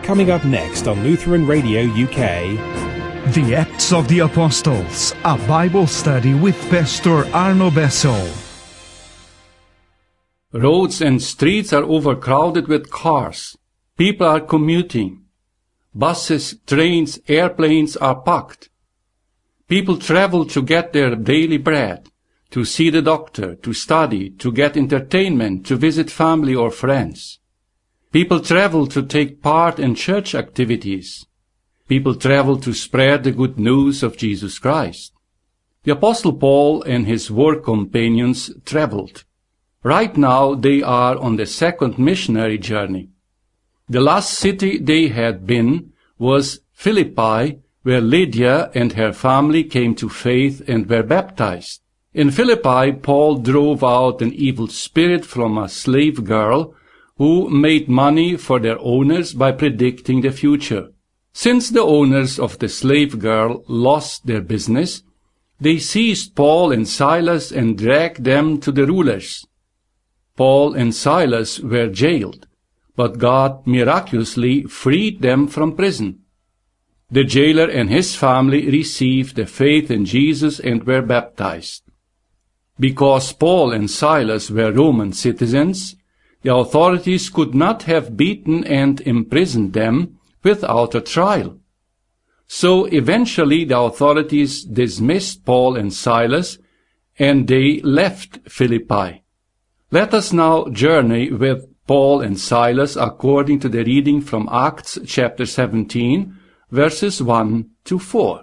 Coming up next on Lutheran Radio UK. The Acts of the Apostles, a Bible study with Pastor Arno Bessel. Roads and streets are overcrowded with cars. People are commuting. Buses, trains, airplanes are packed. People travel to get their daily bread, to see the doctor, to study, to get entertainment, to visit family or friends. People travel to take part in church activities. People travel to spread the good news of Jesus Christ. The Apostle Paul and his work companions traveled. Right now they are on the second missionary journey. The last city they had been was Philippi, where Lydia and her family came to faith and were baptized. In Philippi, Paul drove out an evil spirit from a slave girl who made money for their owners by predicting the future. Since the owners of the slave girl lost their business, they seized Paul and Silas and dragged them to the rulers. Paul and Silas were jailed, but God miraculously freed them from prison. The jailer and his family received the faith in Jesus and were baptized. Because Paul and Silas were Roman citizens, the authorities could not have beaten and imprisoned them without a trial. So eventually the authorities dismissed Paul and Silas, and they left Philippi. Let us now journey with Paul and Silas according to the reading from Acts chapter 17, verses 1 to 4.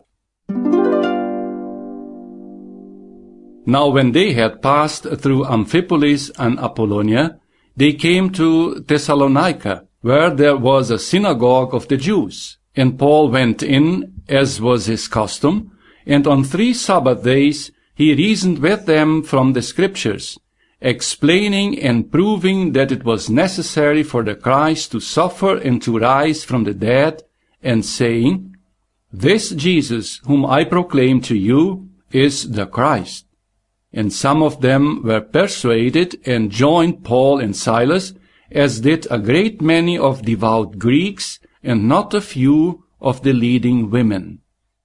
Now when they had passed through Amphipolis and Apollonia, they came to Thessalonica, where there was a synagogue of the Jews. And Paul went in, as was his custom, and on 3 Sabbath days he reasoned with them from the Scriptures, explaining and proving that it was necessary for the Christ to suffer and to rise from the dead, and saying, "This Jesus, whom I proclaim to you, is the Christ." And some of them were persuaded and joined Paul and Silas, as did a great many of devout Greeks, and not a few of the leading women.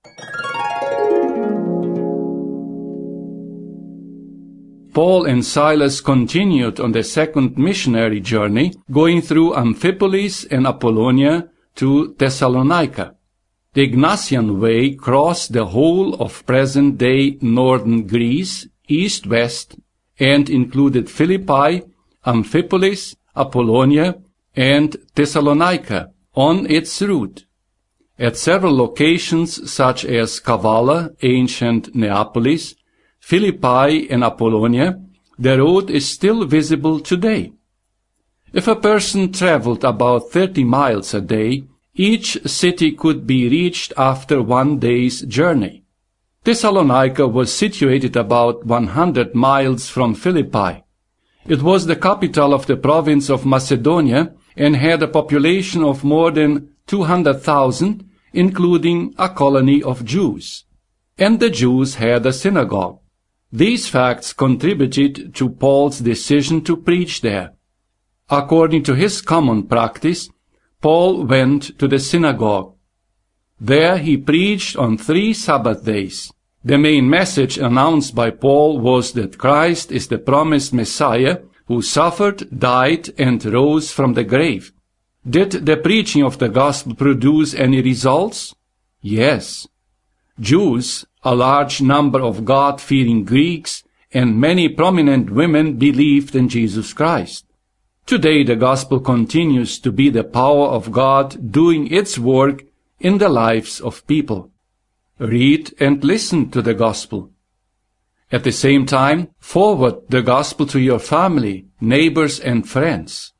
Paul and Silas continued on the second missionary journey, going through Amphipolis and Apollonia to Thessalonica. The Ignatian Way crossed the whole of present-day northern Greece, east-west, and included Philippi, Amphipolis, Apollonia, and Thessalonica on its route. At several locations such as Kavala, ancient Neapolis, Philippi, and Apollonia, the road is still visible today. If a person traveled about 30 miles a day, each city could be reached after 1 day's journey. Thessalonica was situated about 100 miles from Philippi. It was the capital of the province of Macedonia and had a population of more than 200,000, including a colony of Jews. And the Jews had a synagogue. These facts contributed to Paul's decision to preach there. According to his common practice, Paul went to the synagogue. There he preached on 3 Sabbath days. The main message announced by Paul was that Christ is the promised Messiah who suffered, died, and rose from the grave. Did the preaching of the gospel produce any results? Yes. Jews, a large number of God-fearing Greeks, and many prominent women believed in Jesus Christ. Today the gospel continues to be the power of God doing its work in the lives of people. Read and listen to the gospel. At the same time, forward the gospel to your family, neighbors, and friends.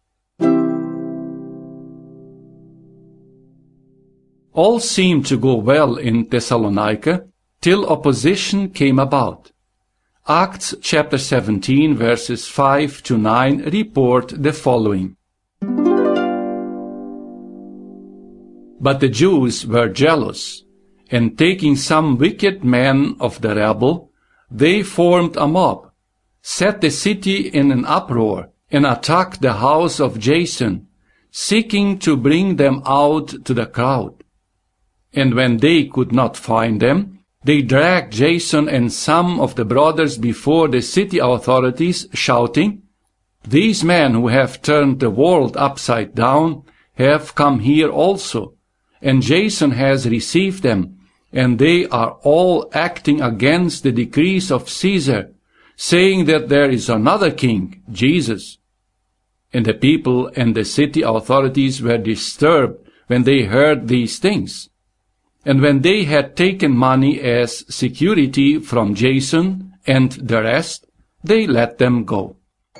All seemed to go well in Thessalonica, till opposition came about. Acts chapter 17 verses 5 to 9 report the following. But the Jews were jealous, and taking some wicked men of the rabble, they formed a mob, set the city in an uproar, and attacked the house of Jason, seeking to bring them out to the crowd. And when they could not find them, they dragged Jason and some of the brothers before the city authorities, shouting, "These men who have turned the world upside down have come here also, and Jason has received them, and they are all acting against the decrees of Caesar, saying that there is another king, Jesus." And the people and the city authorities were disturbed when they heard these things. And when they had taken money as security from Jason and the rest, they let them go.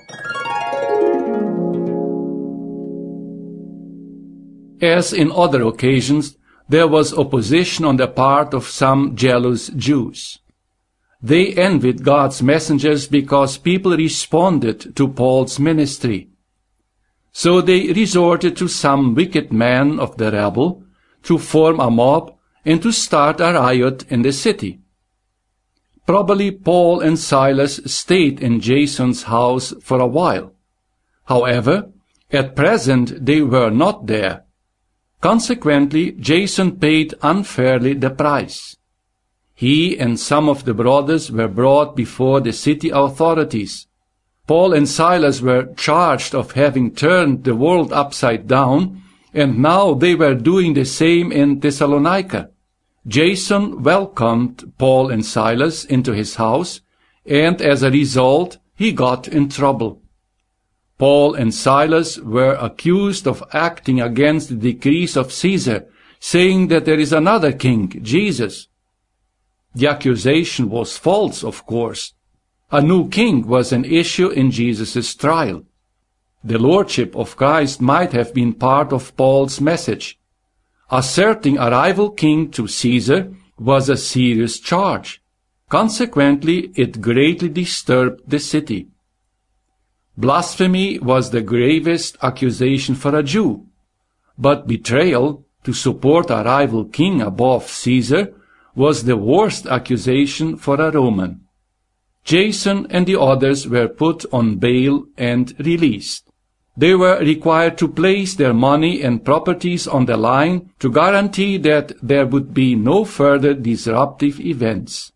As in other occasions, there was opposition on the part of some jealous Jews. They envied God's messengers because people responded to Paul's ministry. So they resorted to some wicked man of the rabble to form a mob and to start a riot in the city. Probably Paul and Silas stayed in Jason's house for a while. However, at present they were not there. Consequently, Jason paid unfairly the price. He and some of the brothers were brought before the city authorities. Paul and Silas were charged of having turned the world upside down, and now they were doing the same in Thessalonica. Jason welcomed Paul and Silas into his house, and as a result, he got in trouble. Paul and Silas were accused of acting against the decrees of Caesar, saying that there is another king, Jesus. The accusation was false, of course. A new king was an issue in Jesus' trial. The lordship of Christ might have been part of Paul's message. Asserting a rival king to Caesar was a serious charge. Consequently, it greatly disturbed the city. Blasphemy was the gravest accusation for a Jew, but betrayal to support a rival king above Caesar was the worst accusation for a Roman. Jason and the others were put on bail and released. They were required to place their money and properties on the line to guarantee that there would be no further disruptive events.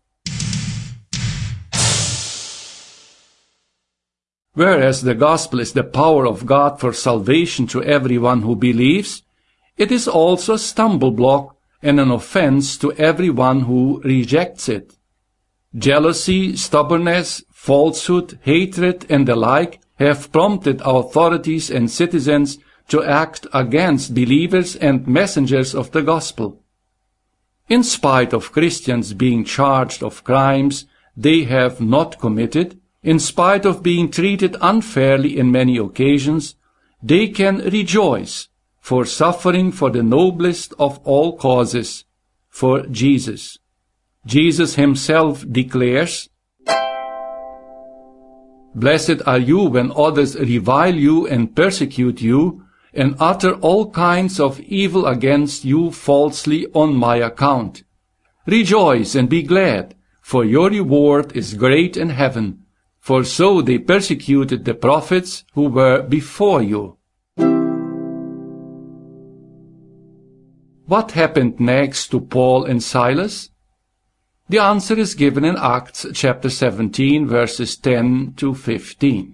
Whereas the gospel is the power of God for salvation to everyone who believes, it is also a stumble block and an offense to everyone who rejects it. Jealousy, stubbornness, falsehood, hatred, and the like have prompted authorities and citizens to act against believers and messengers of the gospel. In spite of Christians being charged of crimes they have not committed, in spite of being treated unfairly in many occasions, they can rejoice for suffering for the noblest of all causes, for Jesus. Jesus himself declares, "Blessed are you when others revile you and persecute you, and utter all kinds of evil against you falsely on my account. Rejoice and be glad, for your reward is great in heaven, for so they persecuted the prophets who were before you." What happened next to Paul and Silas? The answer is given in Acts chapter 17, verses 10 to 15.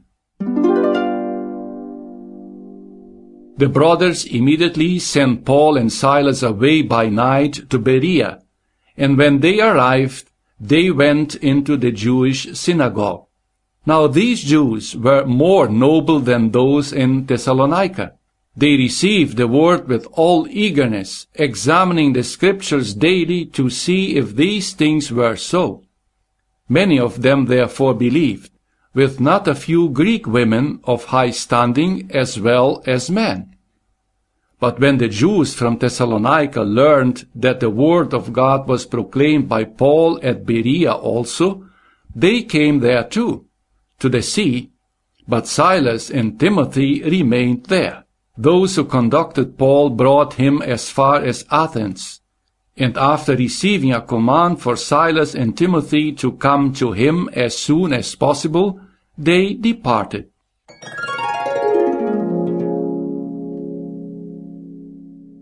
The brothers immediately sent Paul and Silas away by night to Berea, and when they arrived, they went into the Jewish synagogue. Now these Jews were more noble than those in Thessalonica. They received the word with all eagerness, examining the scriptures daily to see if these things were so. Many of them therefore believed, with not a few Greek women of high standing as well as men. But when the Jews from Thessalonica learned that the word of God was proclaimed by Paul at Berea also, they came there too, to the sea, but Silas and Timothy remained there. Those who conducted Paul brought him as far as Athens, and after receiving a command for Silas and Timothy to come to him as soon as possible, they departed.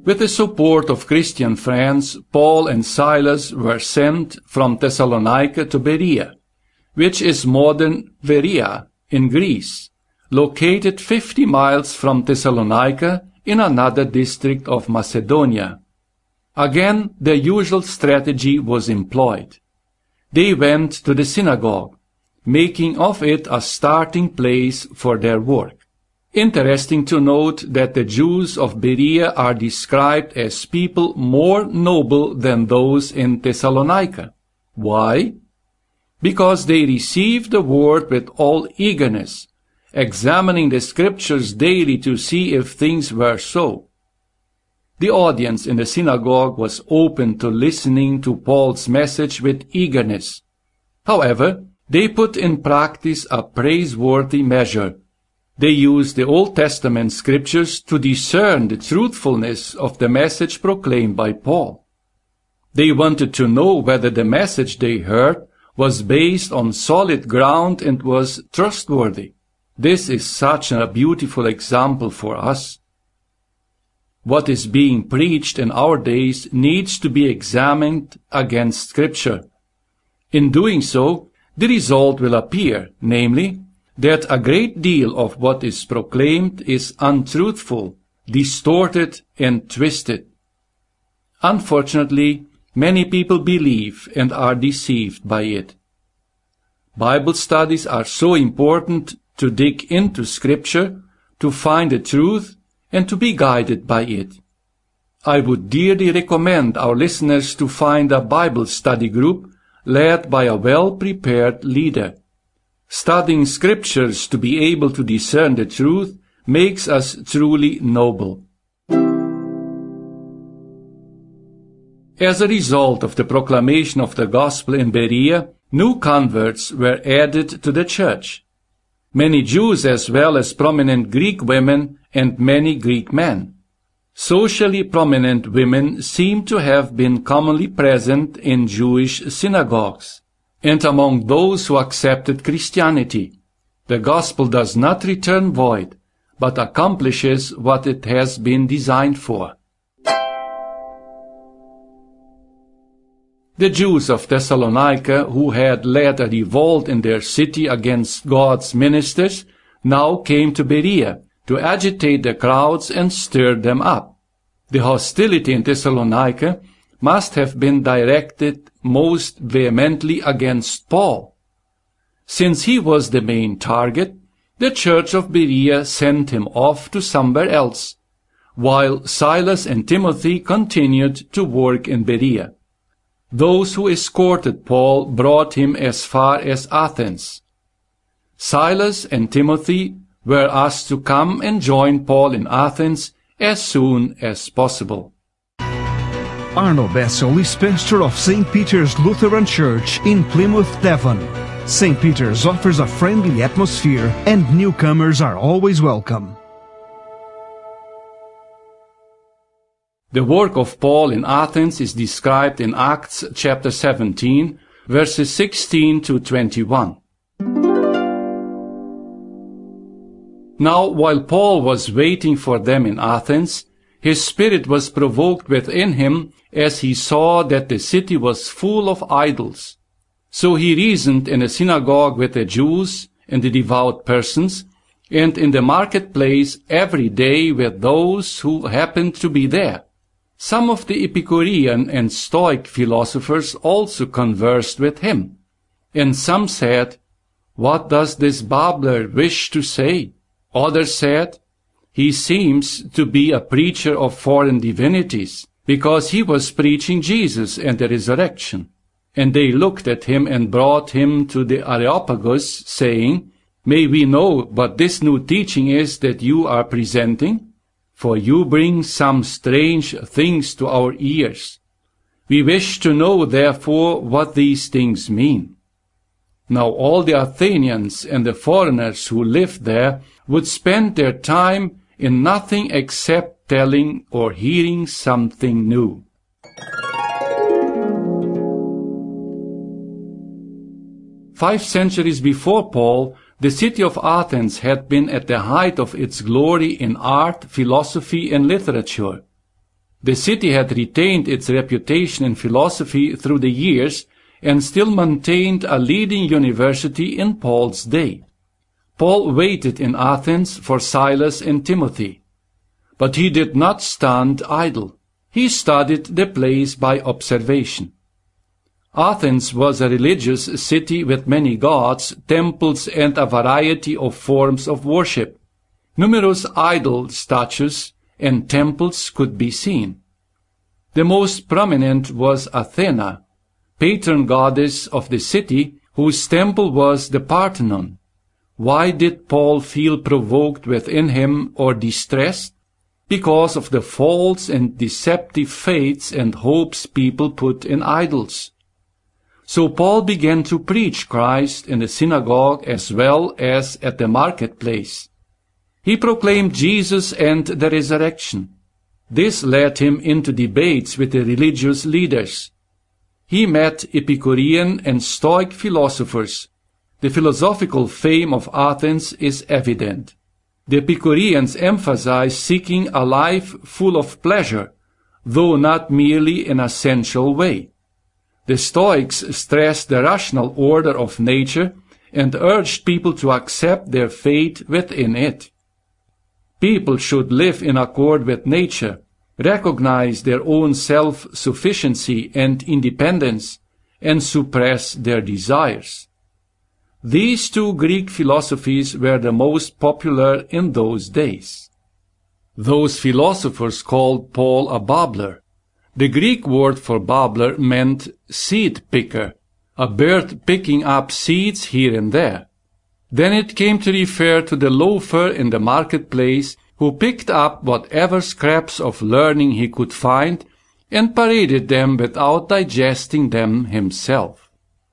With the support of Christian friends, Paul and Silas were sent from Thessalonica to Berea, which is modern Veria in Greece, located 50 miles from Thessalonica in another district of Macedonia. Again, the usual strategy was employed. They went to the synagogue, making of it a starting place for their work. Interesting to note that the Jews of Berea are described as people more noble than those in Thessalonica. Why? Because they received the word with all eagerness, examining the scriptures daily to see if things were so. The audience in the synagogue was open to listening to Paul's message with eagerness. However, they put in practice a praiseworthy measure. They used the Old Testament scriptures to discern the truthfulness of the message proclaimed by Paul. They wanted to know whether the message they heard was based on solid ground and was trustworthy. This is such a beautiful example for us. What is being preached in our days needs to be examined against Scripture. In doing so, the result will appear, namely, that a great deal of what is proclaimed is untruthful, distorted, and twisted. Unfortunately, many people believe and are deceived by it. Bible studies are so important to dig into Scripture, to find the truth, and to be guided by it. I would dearly recommend our listeners to find a Bible study group led by a well-prepared leader. Studying scriptures to be able to discern the truth makes us truly noble. As a result of the proclamation of the gospel in Berea, new converts were added to the church. Many Jews as well as prominent Greek women and many Greek men. Socially prominent women seem to have been commonly present in Jewish synagogues, and among those who accepted Christianity. The gospel does not return void, but accomplishes what it has been designed for. The Jews of Thessalonica, who had led a revolt in their city against God's ministers, now came to Berea to agitate the crowds and stir them up. The hostility in Thessalonica must have been directed most vehemently against Paul. Since he was the main target, the church of Berea sent him off to somewhere else, while Silas and Timothy continued to work in Berea. Those who escorted Paul brought him as far as Athens. Silas and Timothy were asked to come and join Paul in Athens as soon as possible. Arno Bessel is pastor of St. Peter's Lutheran Church in Plymouth, Devon. St. Peter's offers a friendly atmosphere and newcomers are always welcome. The work of Paul in Athens is described in Acts chapter 17, verses 16 to 21. Now, while Paul was waiting for them in Athens, his spirit was provoked within him as he saw that the city was full of idols. So he reasoned in the synagogue with the Jews and the devout persons, and in the marketplace every day with those who happened to be there. Some of the Epicurean and Stoic philosophers also conversed with him, and some said, "What does this babbler wish to say?" Others said, "He seems to be a preacher of foreign divinities, because he was preaching Jesus and the resurrection." And they looked at him and brought him to the Areopagus, saying, "May we know what this new teaching is that you are presenting? For you bring some strange things to our ears. We wish to know, therefore, what these things mean." Now all the Athenians and the foreigners who lived there would spend their time in nothing except telling or hearing something new. Five centuries before Paul, the city of Athens had been at the height of its glory in art, philosophy, and literature. The city had retained its reputation in philosophy through the years and still maintained a leading university in Paul's day. Paul waited in Athens for Silas and Timothy. But he did not stand idle. He studied the place by observation. Athens was a religious city with many gods, temples, and a variety of forms of worship. Numerous idol statues and temples could be seen. The most prominent was Athena, patron goddess of the city, whose temple was the Parthenon. Why did Paul feel provoked within him or distressed? Because of the false and deceptive faiths and hopes people put in idols. So Paul began to preach Christ in the synagogue as well as at the marketplace. He proclaimed Jesus and the resurrection. This led him into debates with the religious leaders. He met Epicurean and Stoic philosophers. The philosophical fame of Athens is evident. The Epicureans emphasized seeking a life full of pleasure, though not merely in a sensual way. The Stoics stressed the rational order of nature and urged people to accept their fate within it. People should live in accord with nature, recognize their own self-sufficiency and independence, and suppress their desires. These two Greek philosophies were the most popular in those days. Those philosophers called Paul a babbler. The Greek word for babbler meant seed picker, a bird picking up seeds here and there. Then it came to refer to the loafer in the marketplace who picked up whatever scraps of learning he could find and paraded them without digesting them himself.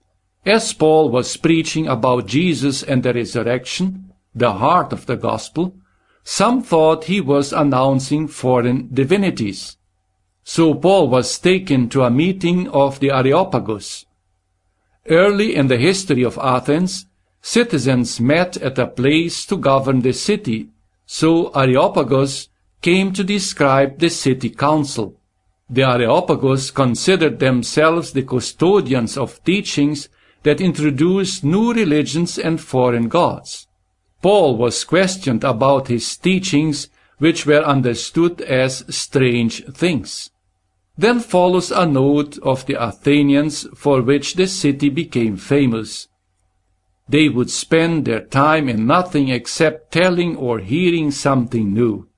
As Paul was preaching about Jesus and the resurrection, the heart of the gospel, some thought he was announcing foreign divinities. So Paul was taken to a meeting of the Areopagus. Early in the history of Athens, citizens met at a place to govern the city, so Areopagus came to describe the city council. The Areopagus considered themselves the custodians of teachings that introduced new religions and foreign gods. Paul was questioned about his teachings, which were understood as strange things. Then follows a note of the Athenians for which the city became famous. They would spend their time in nothing except telling or hearing something new.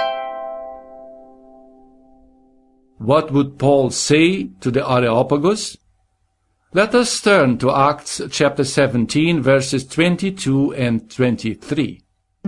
What would Paul say to the Areopagus? Let us turn to Acts chapter 17, verses 22 and 23.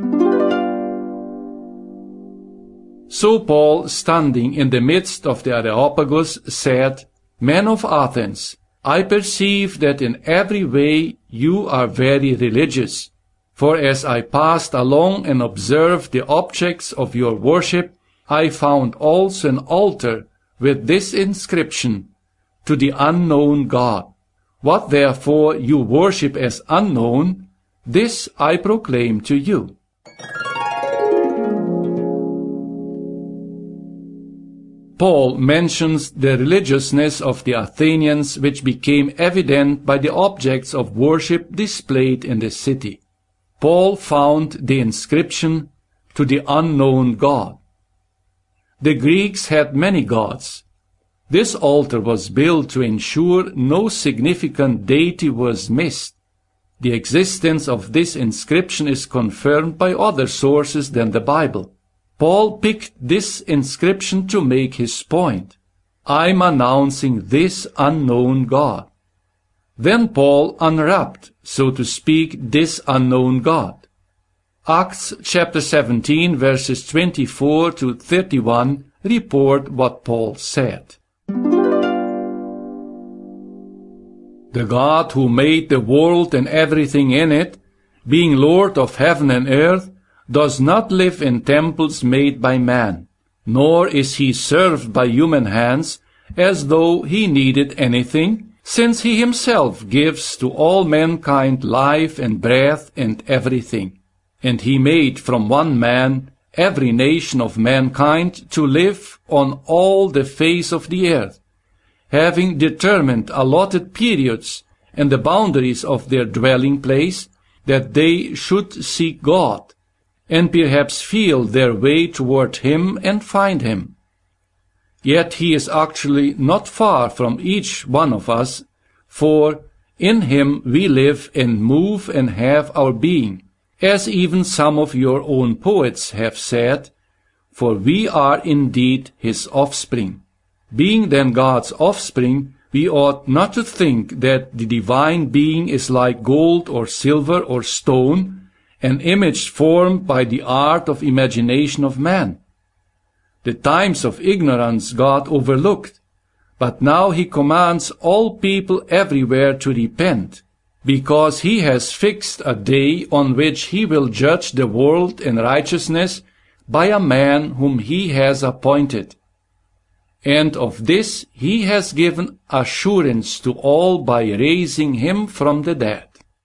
So Paul, standing in the midst of the Areopagus, said, Men of Athens, I perceive that in every way you are very religious. For as I passed along and observed the objects of your worship, I found also an altar with this inscription, To the unknown God. What therefore you worship as unknown, this I proclaim to you. Paul mentions the religiousness of the Athenians, which became evident by the objects of worship displayed in the city. Paul found the inscription, To the unknown God. The Greeks had many gods. This altar was built to ensure no significant deity was missed. The existence of this inscription is confirmed by other sources than the Bible. Paul picked this inscription to make his point. I'm announcing this unknown God. Then Paul unwrapped, so to speak, this unknown God. Acts chapter 17, verses 24 to 31 report what Paul said. The God who made the world and everything in it, being Lord of heaven and earth, does not live in temples made by man, nor is he served by human hands as though he needed anything, since he himself gives to all mankind life and breath and everything. And he made from one man every nation of mankind to live on all the face of the earth, having determined allotted periods and the boundaries of their dwelling place, that they should seek God, and perhaps feel their way toward Him and find Him. Yet He is actually not far from each one of us, for in Him we live and move and have our being, as even some of your own poets have said, for we are indeed His offspring. Being then God's offspring, we ought not to think that the divine being is like gold or silver or stone, an image formed by the art of imagination of man. The times of ignorance God overlooked, but now He commands all people everywhere to repent, because He has fixed a day on which He will judge the world in righteousness by a man whom He has appointed. And of this He has given assurance to all by raising Him from the dead.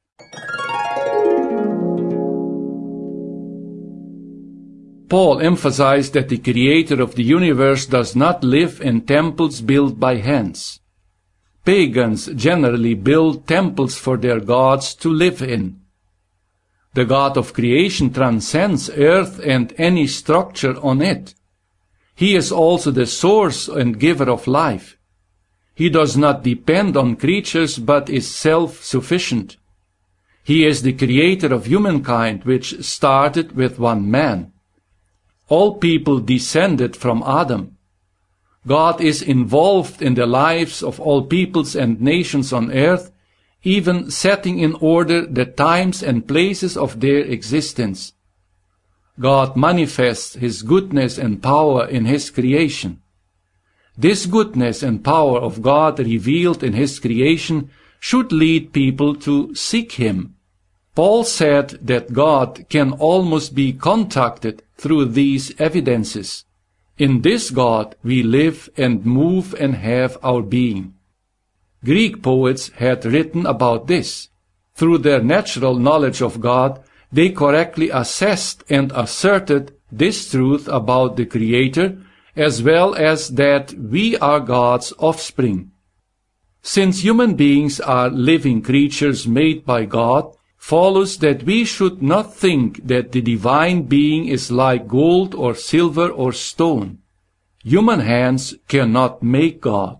Paul emphasized that the Creator of the universe does not live in temples built by hands. Pagans generally build temples for their gods to live in. The God of creation transcends earth and any structure on it. He is also the source and giver of life. He does not depend on creatures but is self-sufficient. He is the creator of humankind, which started with one man. All people descended from Adam. God is involved in the lives of all peoples and nations on earth, even setting in order the times and places of their existence. God manifests His goodness and power in His creation. This goodness and power of God revealed in His creation should lead people to seek Him. Paul said that God can almost be contacted through these evidences. In this God we live and move and have our being. Greek poets had written about this. Through their natural knowledge of God, they correctly assessed and asserted this truth about the Creator, as well as that we are God's offspring. Since human beings are living creatures made by God, follows that we should not think that the divine being is like gold or silver or stone. Human hands cannot make God.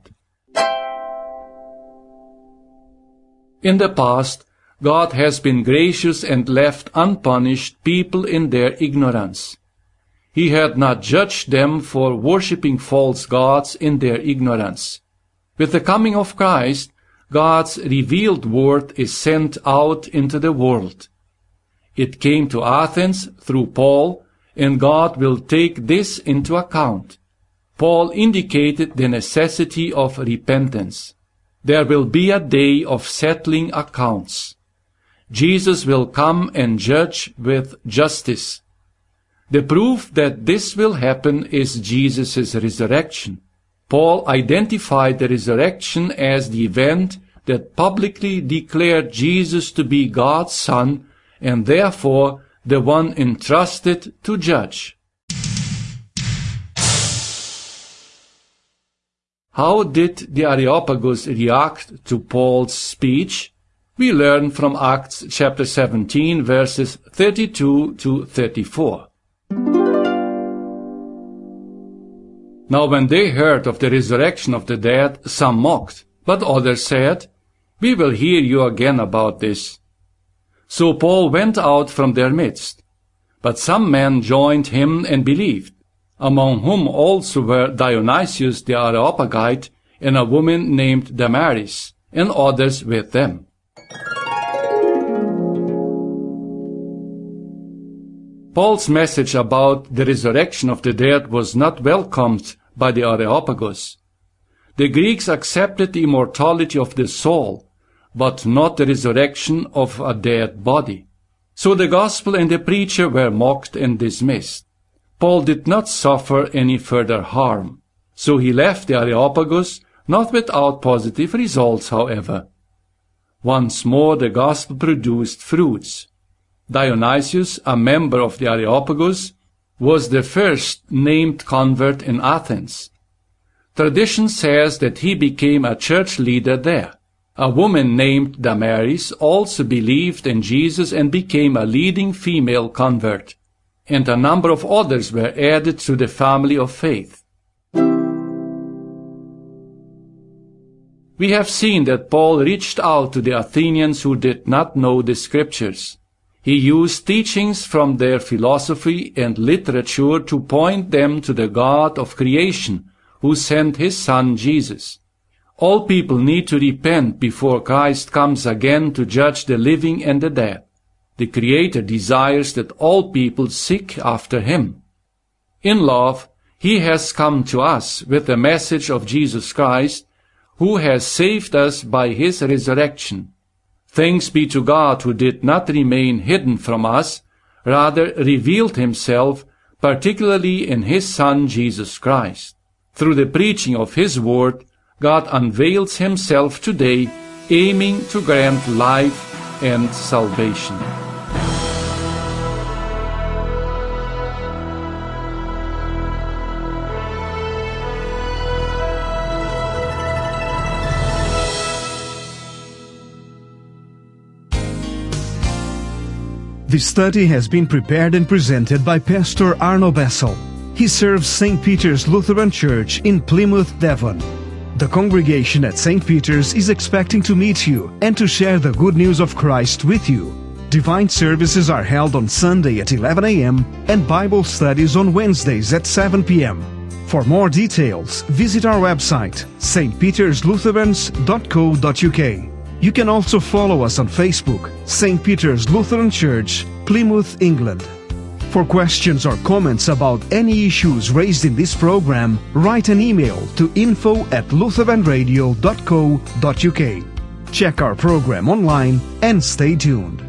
In the past, God has been gracious and left unpunished people in their ignorance. He had not judged them for worshipping false gods in their ignorance. With the coming of Christ, God's revealed word is sent out into the world. It came to Athens through Paul, and God will take this into account. Paul indicated the necessity of repentance. There will be a day of settling accounts. Jesus will come and judge with justice. The proof that this will happen is Jesus' resurrection. Paul identified the resurrection as the event that publicly declared Jesus to be God's Son and therefore the one entrusted to judge. How did the Areopagus react to Paul's speech? We learn from Acts chapter 17 verses 32 to 34. Now when they heard of the resurrection of the dead, some mocked, but others said, "We will hear you again about this." So Paul went out from their midst. But some men joined him and believed, among whom also were Dionysius the Areopagite and a woman named Damaris, and others with them. Paul's message about the resurrection of the dead was not welcomed by the Areopagus. The Greeks accepted the immortality of the soul, but not the resurrection of a dead body. So the gospel and the preacher were mocked and dismissed. Paul did not suffer any further harm, so he left the Areopagus, not without positive results, however. Once more the gospel produced fruits. Dionysius, a member of the Areopagus, was the first named convert in Athens. Tradition says that he became a church leader there. A woman named Damaris also believed in Jesus and became a leading female convert, and a number of others were added to the family of faith. We have seen that Paul reached out to the Athenians who did not know the Scriptures. He used teachings from their philosophy and literature to point them to the God of creation, who sent his Son Jesus. All people need to repent before Christ comes again to judge the living and the dead. The Creator desires that all people seek after him. In love, he has come to us with the message of Jesus Christ, who has saved us by his resurrection. Thanks be to God, who did not remain hidden from us, rather revealed himself, particularly in his Son Jesus Christ. Through the preaching of his word, God unveils himself today, aiming to grant life and salvation. This study has been prepared and presented by Pastor Arno Bessel. He serves St. Peter's Lutheran Church in Plymouth, Devon. The congregation at St. Peter's is expecting to meet you and to share the good news of Christ with you. Divine services are held on Sunday at 11 a.m. and Bible studies on Wednesdays at 7 p.m. For more details, visit our website, stpeterslutherans.co.uk. You can also follow us on Facebook, St. Peter's Lutheran Church, Plymouth, England. For questions or comments about any issues raised in this program, write an email to info@lutheranradio.co.uk. Check our program online and stay tuned.